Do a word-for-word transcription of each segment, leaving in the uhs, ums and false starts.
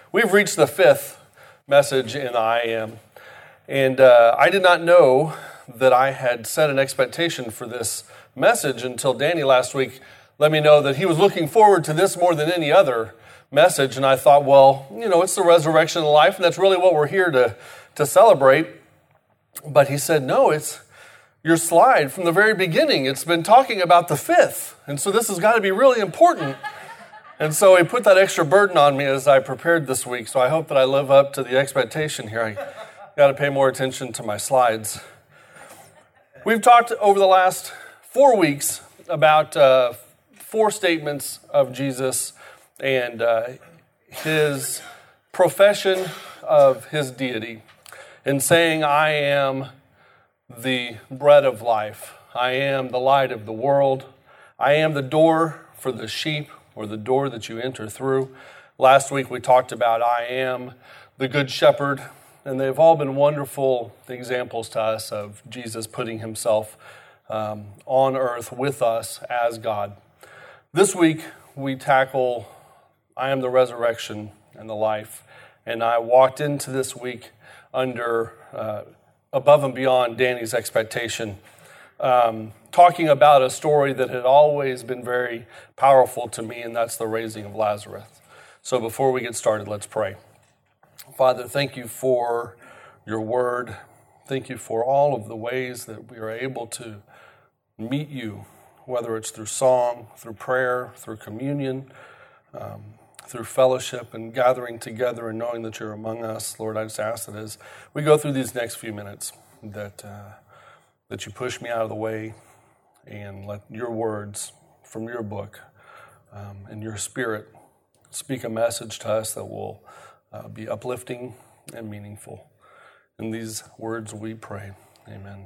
We've reached the fifth message in I Am, and uh, I did not know that I had set an expectation for this message until Danny last week let me know that he was looking forward to this more than any other message, and I thought, well, you know, it's the resurrection of life, and that's really what we're here to, to celebrate. But he said, no, it's your slide from the very beginning. It's been talking about the fifth, and so this has got to be really important. And so he put that extra burden on me as I prepared this week, so I hope that I live up to the expectation here. I got to pay more attention to my slides. We've talked over the last four weeks about uh, four statements of Jesus and uh, his profession of his deity in saying, I am the bread of life. I am the light of the world. I am the door for the sheep, or the door that you enter through. Last week we talked about I am the good shepherd, and they've all been wonderful examples to us of Jesus putting himself um, on earth with us as God. This week we tackle I am the resurrection and the life, and I walked into this week under uh, above and beyond Danny's expectation, Um, talking about a story that had always been very powerful to me, and that's the raising of Lazarus. So before we get started, let's pray. Father, thank you for your word. Thank you for all of the ways that we are able to meet you, whether it's through song, through prayer, through communion, um, through fellowship and gathering together and knowing that you're among us. Lord, I just ask that as we go through these next few minutes, that uh, that you push me out of the way and let your words from your book um, and your spirit speak a message to us that will uh, be uplifting and meaningful. In these words we pray. Amen.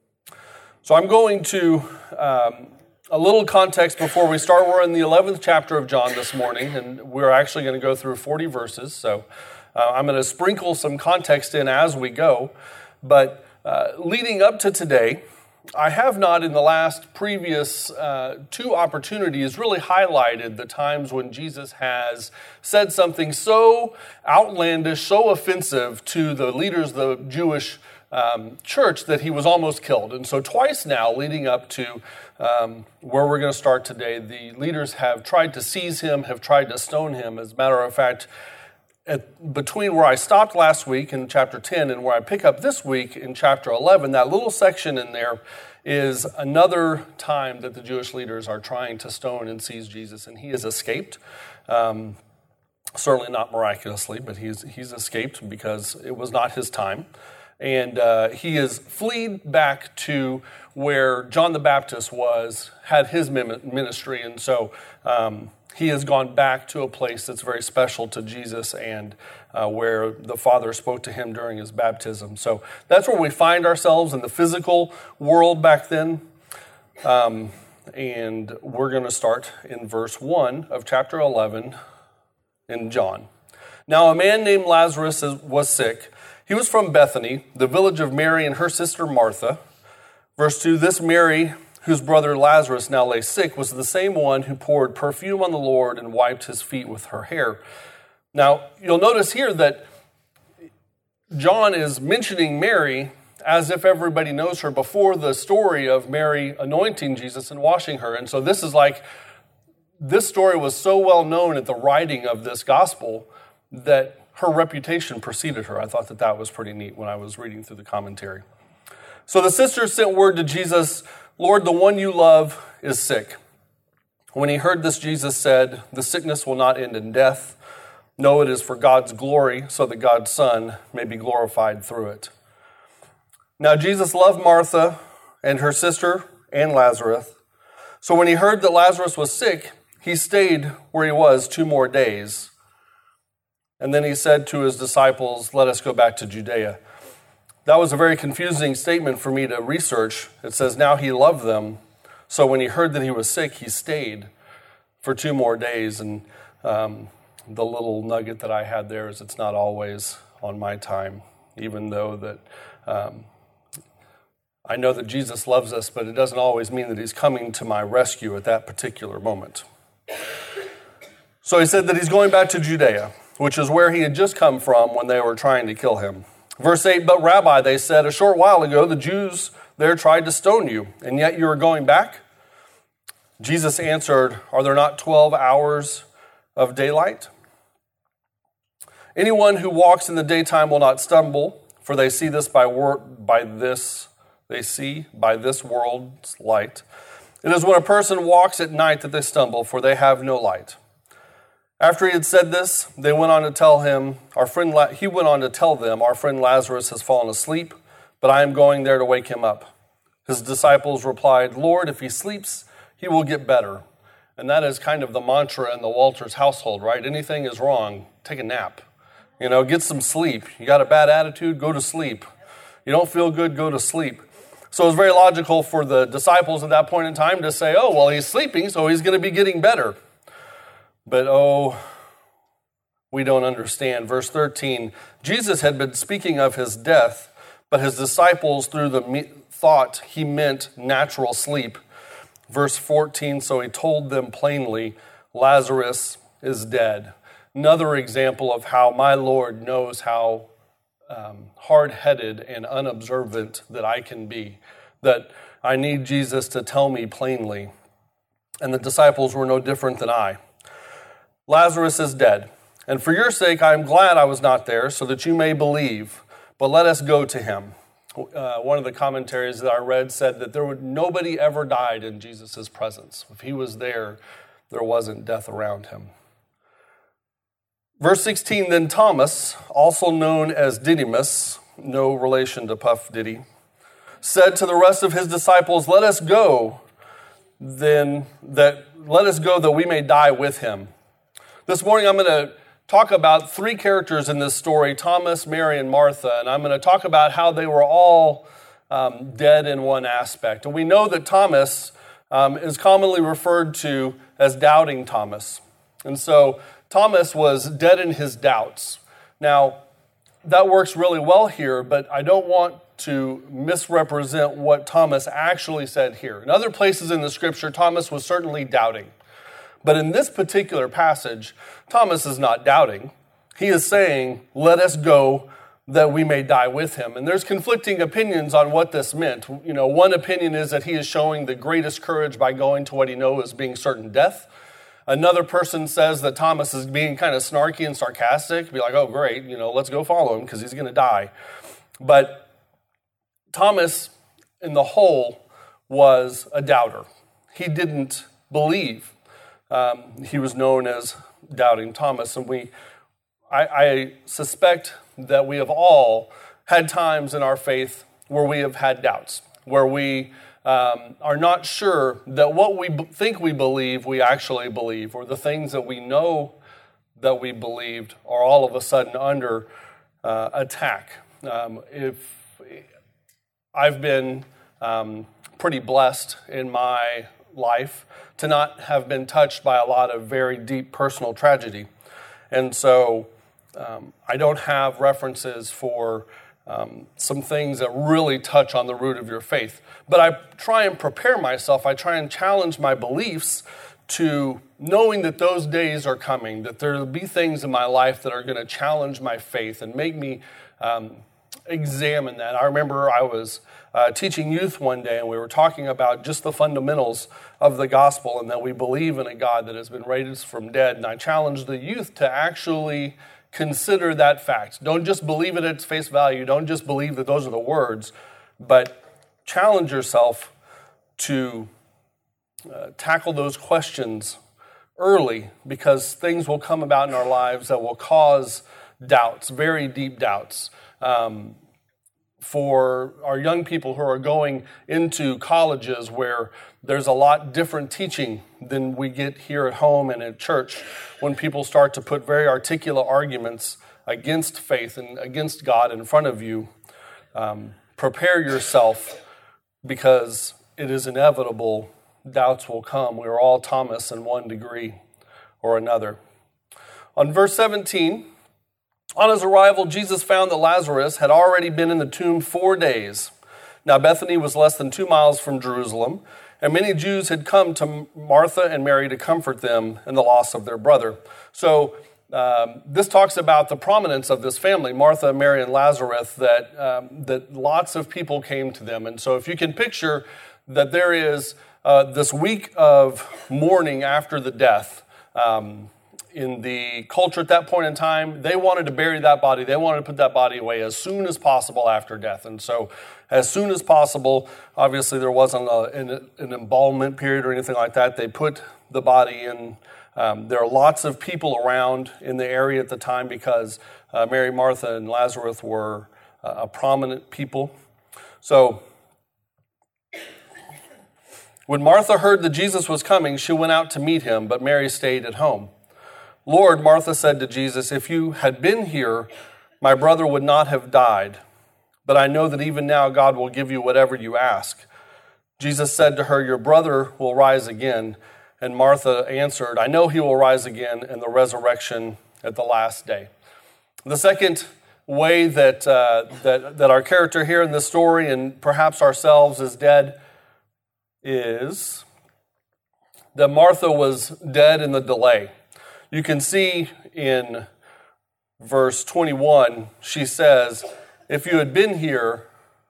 So I'm going to, um, a little context before we start. We're in the eleventh chapter of John this morning, and we're actually going to go through forty verses. So uh, I'm going to sprinkle some context in as we go. But Uh, leading up to today, I have not in the last previous uh, two opportunities really highlighted the times when Jesus has said something so outlandish, so offensive to the leaders of the Jewish um, church that he was almost killed. And so twice now, leading up to um, where we're going to start today, the leaders have tried to seize him, have tried to stone him. As a matter of fact, At, between where I stopped last week in chapter ten and where I pick up this week in chapter eleven, that little section in there is another time that the Jewish leaders are trying to stone and seize Jesus, and he has escaped. Um, certainly not miraculously, but he's he's escaped because it was not his time. And uh, he has fled back to where John the Baptist was, had his ministry, and so um, he has gone back to a place that's very special to Jesus and uh, where the Father spoke to him during his baptism. So that's where we find ourselves in the physical world back then. Um, and we're going to start in verse one of chapter eleven in John. Now a man named Lazarus was sick. He was from Bethany, the village of Mary and her sister Martha. Verse two, this Mary, whose brother Lazarus now lay sick, was the same one who poured perfume on the Lord and wiped his feet with her hair. Now, you'll notice here that John is mentioning Mary as if everybody knows her before the story of Mary anointing Jesus and washing her. And so this is like, this story was so well known at the writing of this gospel that her reputation preceded her. I thought that that was pretty neat when I was reading through the commentary. So the sisters sent word to Jesus, Lord, the one you love is sick. When he heard this, Jesus said, the sickness will not end in death. No, it is for God's glory, so that God's Son may be glorified through it. Now Jesus loved Martha and her sister and Lazarus. So when he heard that Lazarus was sick, he stayed where he was two more days. And then he said to his disciples, let us go back to Judea. That was a very confusing statement for me to research. It says, now he loved them. So when he heard that he was sick, he stayed for two more days. And um, the little nugget that I had there is it's not always on my time, even though that um, I know that Jesus loves us, but it doesn't always mean that he's coming to my rescue at that particular moment. So he said that he's going back to Judea. which is where he had just come from when they were trying to kill him. Verse eight, but Rabbi, they said, a short while ago the Jews there tried to stone you, and yet you are going back? Jesus answered, are there not twelve hours of daylight? Anyone who walks in the daytime will not stumble, for they see this by wor- by this they see by this world's light. It is when a person walks at night that they stumble, for they have no light. After he had said this, they went on to tell him, our friend La- he went on to tell them, our friend Lazarus has fallen asleep, but I am going there to wake him up. His disciples replied, Lord, if he sleeps, he will get better. And that is kind of the mantra in the Walters household, right? Anything is wrong, take a nap. You know, get some sleep. You got a bad attitude, go to sleep. You don't feel good, go to sleep. So it was very logical for the disciples at that point in time to say, oh, well, he's sleeping, so he's going to be getting better. But oh, we don't understand. Verse thirteen, Jesus had been speaking of his death, but his disciples through the me- thought he meant natural sleep. Verse fourteen, so he told them plainly, Lazarus is dead. Another example of how my Lord knows how um, hard-headed and unobservant that I can be, that I need Jesus to tell me plainly. And the disciples were no different than I. Lazarus is dead, and for your sake I am glad I was not there, so that you may believe, but let us go to him. Uh, one of the commentaries that I read said that there would nobody ever died in Jesus' presence. If he was there, there wasn't death around him. Verse sixteen, then Thomas, also known as Didymus, no relation to Puff Diddy, said to the rest of his disciples, let us go, then that let us go that we may die with him. This morning I'm going to talk about three characters in this story, Thomas, Mary, and Martha, and I'm going to talk about how they were all um, dead in one aspect. And we know that Thomas um, is commonly referred to as doubting Thomas. And so Thomas was dead in his doubts. Now, that works really well here, but I don't want to misrepresent what Thomas actually said here. In other places in the scripture, Thomas was certainly doubting. But in this particular passage, Thomas is not doubting. He is saying, let us go that we may die with him. And there's conflicting opinions on what this meant. You know, one opinion is that he is showing the greatest courage by going to what he knows as being certain death. Another person says that Thomas is being kind of snarky and sarcastic, be like, oh, great, you know, let's go follow him because he's going to die. But Thomas, in the whole, was a doubter. He didn't believe. Um, he was known as Doubting Thomas, and we, I, I suspect that we have all had times in our faith where we have had doubts, where we um, are not sure that what we b- think we believe, we actually believe, or the things that we know that we believed are all of a sudden under uh, attack. Um, if I've been um, pretty blessed in my life to not have been touched by a lot of very deep personal tragedy. And so um, I don't have references for um, some things that really touch on the root of your faith. But I try and prepare myself, I try and challenge my beliefs to knowing that those days are coming, that there will be things in my life that are going to challenge my faith and make me um, examine that. I remember I was uh, teaching youth one day, and we were talking about just the fundamentals of the gospel and that we believe in a God that has been raised from dead. And I challenged the youth to actually consider that fact. Don't just believe it at its face value. Don't just believe that those are the words, but challenge yourself to uh, tackle those questions early, because things will come about in our lives that will cause doubts, very deep doubts. Um, for our young people who are going into colleges where there's a lot different teaching than we get here at home and at church, when people start to put very articulate arguments against faith and against God in front of you, um, prepare yourself, because it is inevitable doubts will come. We are all Thomas in one degree or another. On verse seventeen, on his arrival, Jesus found that Lazarus had already been in the tomb four days. Now Bethany was less than two miles from Jerusalem, and many Jews had come to Martha and Mary to comfort them in the loss of their brother. So um, this talks about the prominence of this family, Martha, Mary, and Lazarus, that, um, that lots of people came to them. And so if you can picture that there is uh, this week of mourning after the death, um, in the culture at that point in time, they wanted to bury that body. They wanted to put that body away as soon as possible after death. And so as soon as possible, obviously there wasn't a, an, an embalmment period or anything like that. They put the body in. Um, there are lots of people around in the area at the time because uh, Mary, Martha, and Lazarus were uh, a prominent people. So when Martha heard that Jesus was coming, she went out to meet him, but Mary stayed at home. Lord, Martha said to Jesus, if you had been here, my brother would not have died. But I know that even now God will give you whatever you ask. Jesus said to her, your brother will rise again. And Martha answered, I know he will rise again in the resurrection at the last day. The second way that, uh, that, that our character here in this story, and perhaps ourselves, is dead is that Martha was dead in the delay. You can see in verse twenty-one, she says, if you had been here,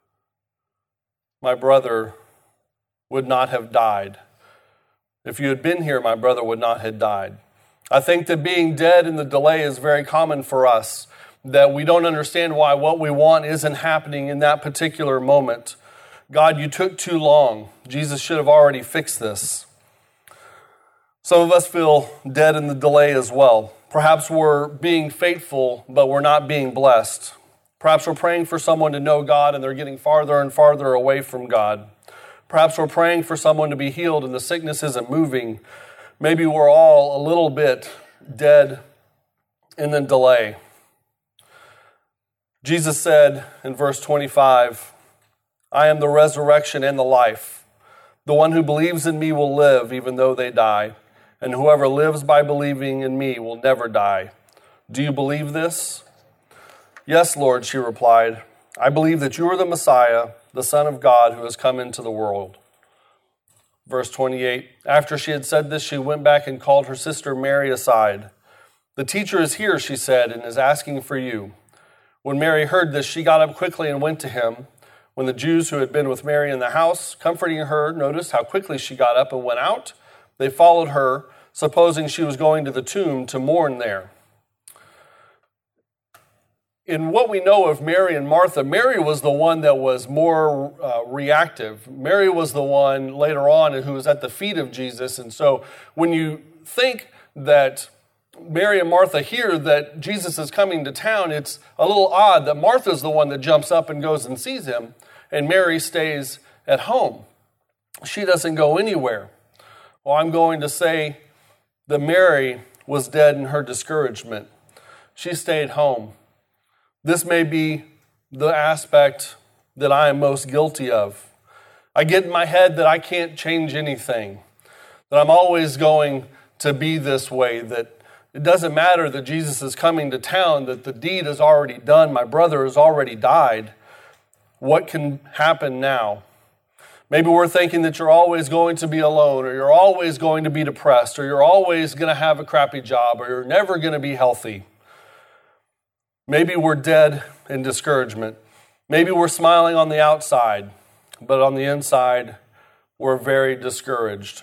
my brother would not have died. If you had been here, my brother would not have died. I think that being dead in the delay is very common for us, that we don't understand why what we want isn't happening in that particular moment. God, you took too long. Jesus should have already fixed this. Some of us feel dead in the delay as well. Perhaps we're being faithful, but we're not being blessed. Perhaps we're praying for someone to know God and they're getting farther and farther away from God. Perhaps we're praying for someone to be healed and the sickness isn't moving. Maybe we're all a little bit dead in the delay. Jesus said in verse twenty-five, I am the resurrection and the life. The one who believes in me will live even though they die. And whoever lives by believing in me will never die. Do you believe this? Yes, Lord, she replied. I believe that you are the Messiah, the Son of God who has come into the world. Verse twenty-eight, after she had said this, she went back and called her sister Mary aside. The teacher is here, she said, and is asking for you. When Mary heard this, she got up quickly and went to him. When the Jews who had been with Mary in the house, comforting her, noticed how quickly she got up and went out, they followed her, supposing she was going to the tomb to mourn there. In what we know of Mary and Martha, Mary was the one that was more uh, reactive. Mary was the one later on who was at the feet of Jesus. And so when you think that Mary and Martha hear that Jesus is coming to town, it's a little odd that Martha's the one that jumps up and goes and sees him, and Mary stays at home. She doesn't go anywhere. Well, I'm going to say that Mary was dead in her discouragement. She stayed home. This may be the aspect that I am most guilty of. I get in my head that I can't change anything, that I'm always going to be this way, that it doesn't matter that Jesus is coming to town, that the deed is already done, my brother has already died. What can happen now? Maybe we're thinking that you're always going to be alone, or you're always going to be depressed, or you're always going to have a crappy job, or you're never going to be healthy. Maybe we're dead in discouragement. Maybe we're smiling on the outside, but on the inside, we're very discouraged.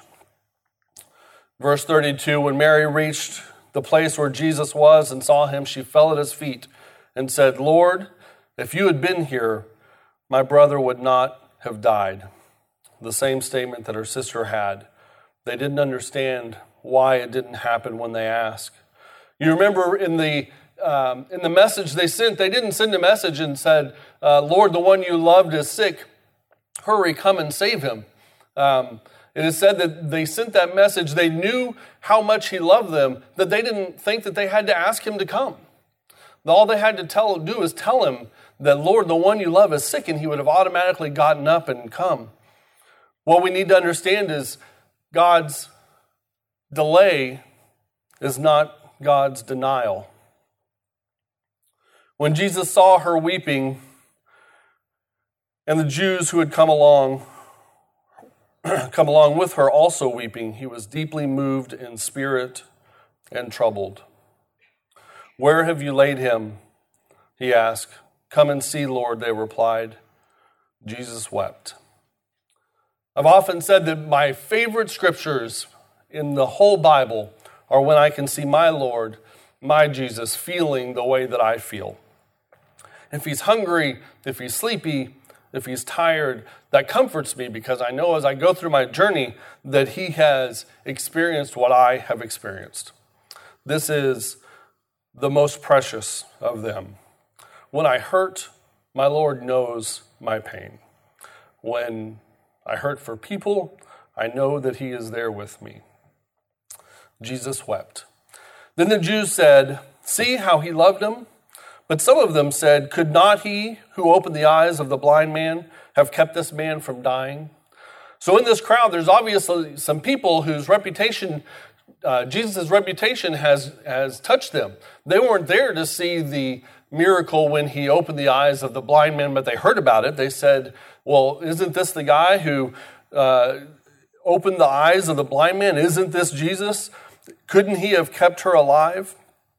Verse thirty-two, when Mary reached the place where Jesus was and saw him, she fell at his feet and said, Lord, if you had been here, my brother would not have died. The same statement that her sister had. They didn't understand why it didn't happen when they asked. You remember in the um, in the message they sent, they didn't send a message and said, uh, Lord, the one you loved is sick. Hurry, come and save him. Um, it is said that they sent that message. They knew how much he loved them, that they didn't think that they had to ask him to come. All they had to tell do is tell him that, Lord, the one you love is sick, and he would have automatically gotten up and come. What we need to understand is God's delay is not God's denial. When Jesus saw her weeping, and the Jews who had come along, come along with her also weeping, he was deeply moved in spirit and troubled. "Where have you laid him?" he asked. "Come and see, Lord," they replied. Jesus wept. I've often said that my favorite scriptures in the whole Bible are when I can see my Lord, my Jesus, feeling the way that I feel. If he's hungry, if he's sleepy, if he's tired, that comforts me because I know as I go through my journey that he has experienced what I have experienced. This is the most precious of them. When I hurt, my Lord knows my pain. When I hurt for people, I know that he is there with me. Jesus wept. Then the Jews said, "See how he loved him?" But some of them said, "Could not he who opened the eyes of the blind man have kept this man from dying?" So in this crowd, there's obviously some people whose reputation, uh, Jesus' reputation has, has touched them. They weren't there to see the miracle when he opened the eyes of the blind man, but they heard about it. They said, "Well, isn't this the guy who uh, opened the eyes of the blind man? Isn't this Jesus? Couldn't he have kept her alive?"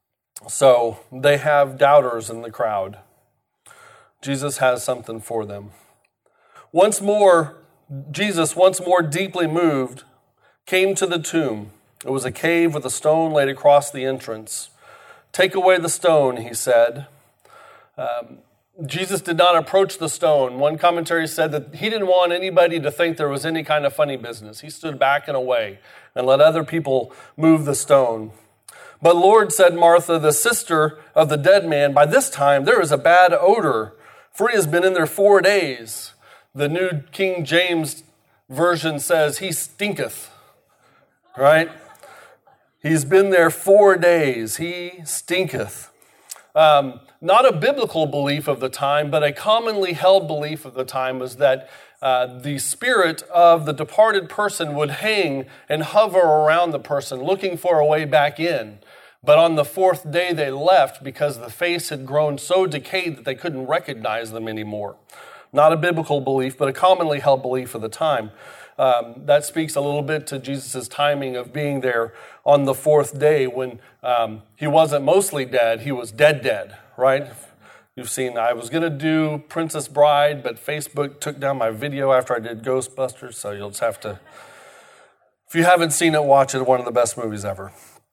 So they have doubters in the crowd. Jesus has something for them. Once more, Jesus, once more deeply moved, came to the tomb. It was a cave with a stone laid across the entrance. "Take away the stone," he said. Um, Jesus did not approach the stone. One commentary said that he didn't want anybody to think there was any kind of funny business. He stood back and away and let other people move the stone. "But Lord," said Martha, the sister of the dead man, "by this time there is a bad odor, for he has been in there four days." The New King James Version says he stinketh, right? He's been there four days. He stinketh. Um, not a biblical belief of the time, but a commonly held belief of the time was that uh, the spirit of the departed person would hang and hover around the person, looking for a way back in. But on the fourth day they left because the face had grown so decayed that they couldn't recognize them anymore. Not a biblical belief, but a commonly held belief of the time. Um, that speaks a little bit to Jesus' timing of being there on the fourth day when um, he wasn't mostly dead, he was dead dead, right? You've seen, I was going to do Princess Bride, but Facebook took down my video after I did Ghostbusters, so you'll just have to, if you haven't seen it, watch it. One of the best movies ever.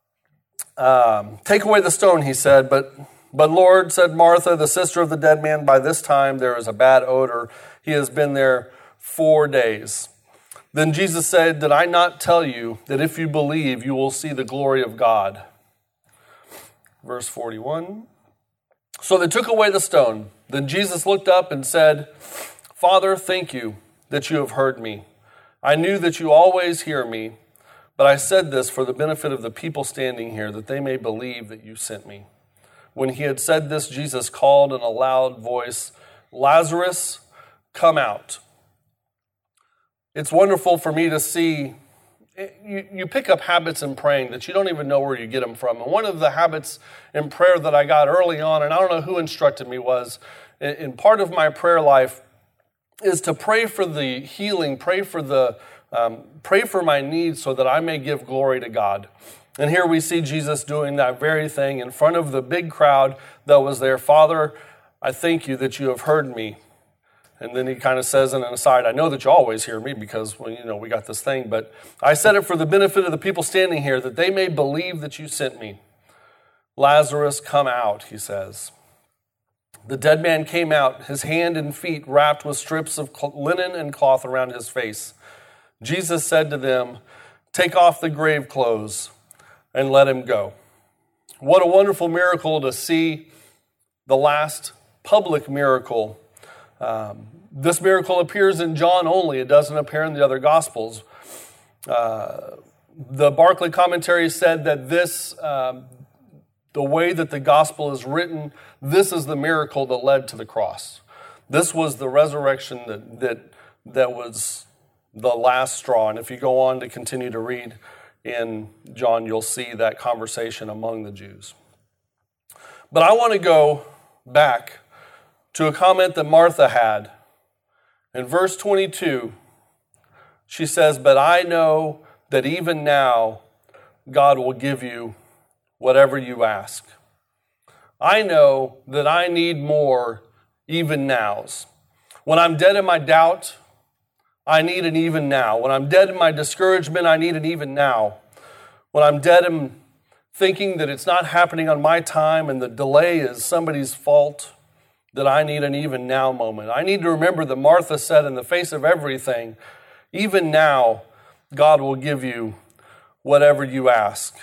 Um, "Take away the stone," he said, but But Lord, said Martha, the sister of the dead man, "by this time there is a bad odor. He has been there four days. Then Jesus said, "Did I not tell you that if you believe, you will see the glory of God?" Verse forty-one. So they took away the stone. Then Jesus looked up and said, "Father, thank you that you have heard me. I knew that you always hear me, but I said this for the benefit of the people standing here, that they may believe that you sent me." When he had said this, Jesus called in a loud voice, "Lazarus, come out." It's wonderful for me to see, you, you pick up habits in praying that you don't even know where you get them from. And one of the habits in prayer that I got early on, and I don't know who instructed me, was in part of my prayer life is to pray for the healing, pray for the um, pray for my needs so that I may give glory to God. And here we see Jesus doing that very thing in front of the big crowd that was there. "Father, I thank you that you have heard me." And then he kind of says in an aside, "I know that you always hear me because, well, you know, we got this thing, but I said it for the benefit of the people standing here, that they may believe that you sent me. Lazarus, come out," he says. The dead man came out, his hand and feet wrapped with strips of linen and cloth around his face. Jesus said to them, "Take off the grave clothes and let him go." What a wonderful miracle to see, the last public miracle. Um, this miracle appears in John only. It doesn't appear in the other Gospels. Uh, the Barclay commentary said that this, um, the way that the Gospel is written, this is the miracle that led to the cross. This was the resurrection that that that was the last straw. And if you go on to continue to read in John, you'll see that conversation among the Jews. But I want to go back to a comment that Martha had. In verse twenty-two, she says, "But I know that even now God will give you whatever you ask." I know that I need more even nows. When I'm dead in my doubt, I need an even now. When I'm dead in my discouragement, I need an even now. When I'm dead in thinking that it's not happening on my time and the delay is somebody's fault, that I need an even now moment. I need to remember that Martha said, in the face of everything, even now, God will give you whatever you ask.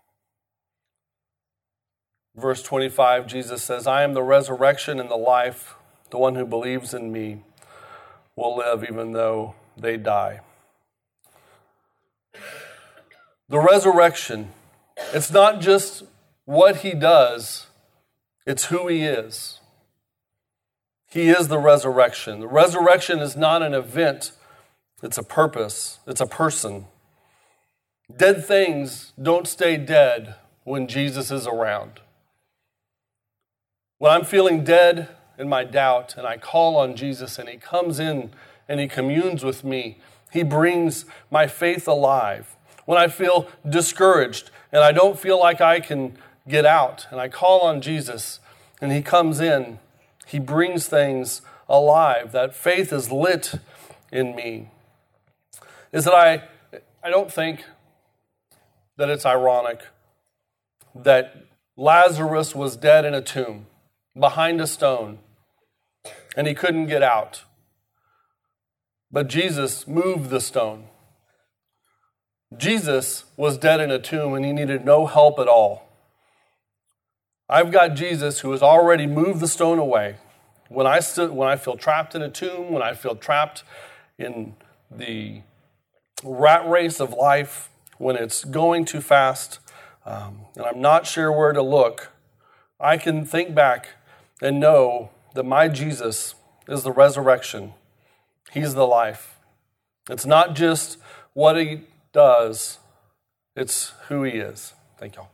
Verse twenty-five, Jesus says, I am the resurrection and the life. The one who believes in me will live even though they die. The resurrection, it's not just what he does, it's who he is. He is the resurrection. The resurrection is not an event, it's a purpose, it's a person. Dead things don't stay dead when Jesus is around. When I'm feeling dead in my doubt and I call on Jesus and he comes in and he communes with me, he brings my faith alive. When I feel discouraged and I don't feel like I can get out and I call on Jesus and he comes in, he brings things alive. That faith is lit in me. Is that I, I don't think that it's ironic that Lazarus was dead in a tomb behind a stone and he couldn't get out. But Jesus moved the stone. Jesus was dead in a tomb and he needed no help at all. I've got Jesus who has already moved the stone away. When I st- when I feel trapped in a tomb, when I feel trapped in the rat race of life, when it's going too fast, um, and I'm not sure where to look, I can think back and know that my Jesus is the resurrection. He's the life. It's not just what he does, it's who he is. Thank y'all.